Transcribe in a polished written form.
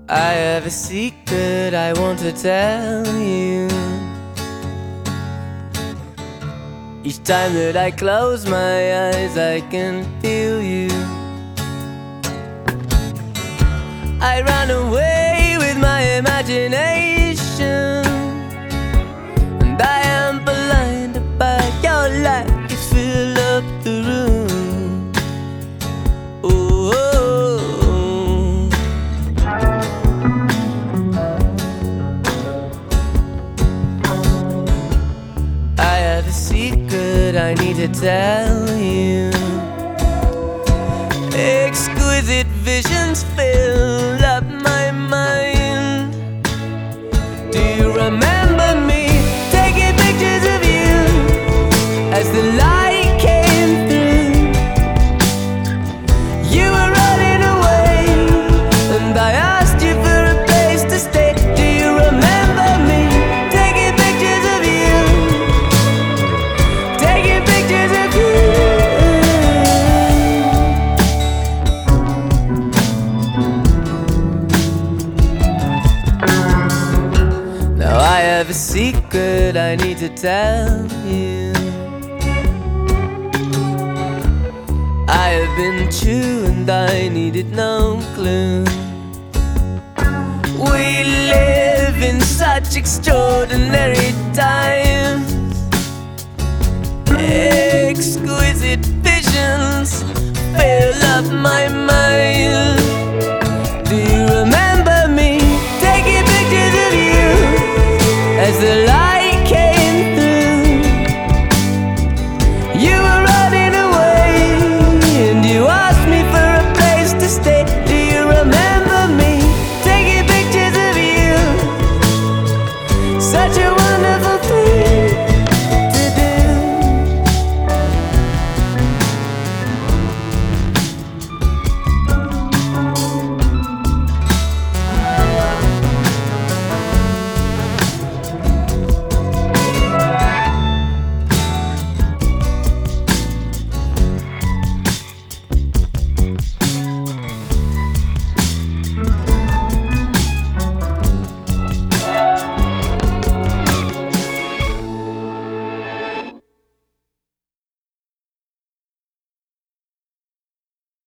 I have a secret I want to tell you. Each time that I close my eyes, I can feel you. I run away with my imagination, and I am blinded by your light. You fill up the room. Oh, I have a secret I need to tell you. Exquisite visions fill up my mind. Do you remember me taking pictures of you as the light came through? You were running away, and I asked you for a place to stay. Do you remember me taking pictures of you? Taking pictures of you. I have a secret I need to tell you. I have been true and I needed no clue. We live in such extraordinary times. Exquisite visions fill up my mind.